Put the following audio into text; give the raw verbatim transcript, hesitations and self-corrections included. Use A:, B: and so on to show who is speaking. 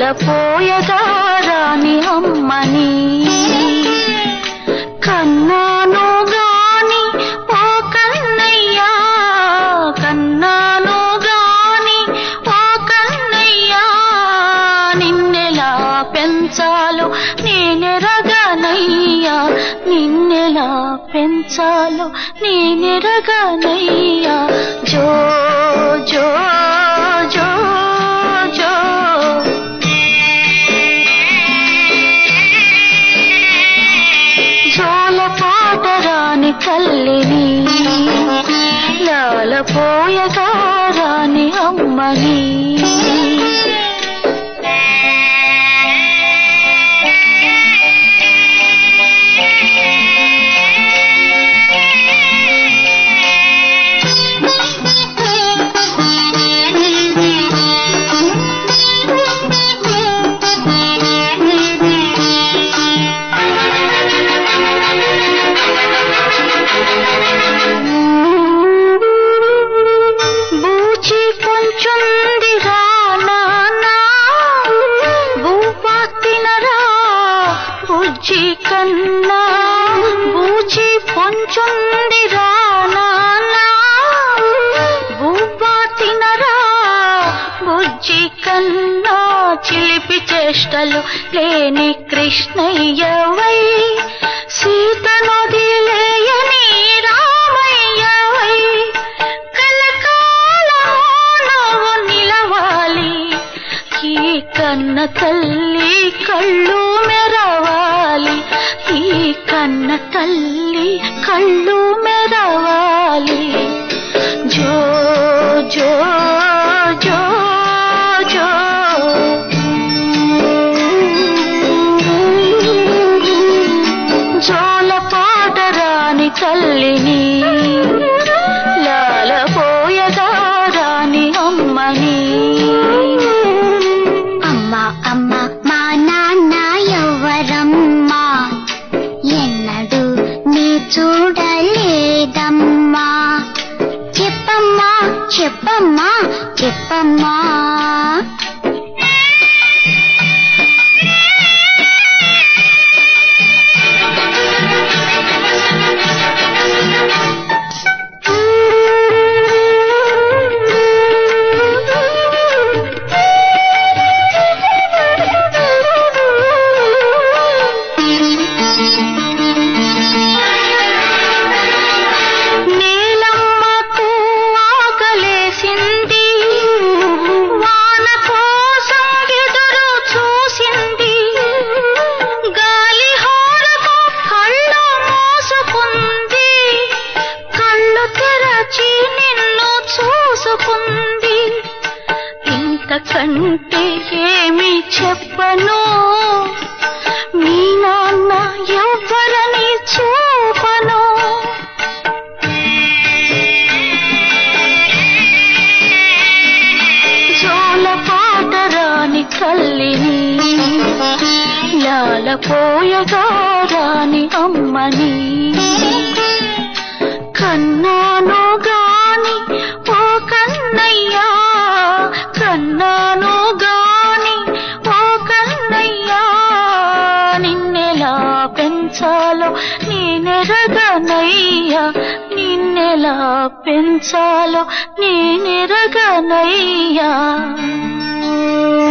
A: లాలపోయగా రాని అమ్మని కన్నాను గాని ఓ కన్నయ్యా కన్నాను గాని ఓ కన్నయ్యా నిన్నెలా పెంచాలో నేనెరగనయ్యా నిన్నెలా పెంచాలో నేనెరగనయ్యా జో జో జో జో జోల పాటరాని తల్లిని లాలపోయగా రాని అమ్మని బుజ్జి కన్నా బూచి పొంచుందిరా నాన్నా బువ్వా తినరా బుజ్జి కన్నా చిలిపి చేష్టలు లేని కృష్ణయ్యవై సీతనొదిలేయని రామయ్యవై కలకాలము నువ్వు నిలవాలి ఈ కన్న తల్లి కళ్ళు మెరవాలి ఈ కన్న తల్లి కళ్ళు మెరవాలి జో జో జో జో జోల పాటరాని తల్లిని లాలపోయగా రాని అమ్మని
B: అమ్మా అమ్మా మా నాన్న ఎవరమ్మా ఎన్నడూ నీ చూడలేదమ్మా చెప్పమ్మా చెప్పమ్మా చెప్పమ్మా
A: ఇంతకంటే ఏమి చెప్పను మీ నాన్న ఎవ్వరని చూపను జోల పాటరాని తల్లిని లాలపోయగా రాని అమ్మని కన్నాను గాని ఓ కన్నయ్యా కన్నాను గాని ఓ కన్నయ్యా నిన్నెలా పెంచాలో నేనెరగనయ్యా నిన్నెలా పెంచాలో నేనెరగనయ్యా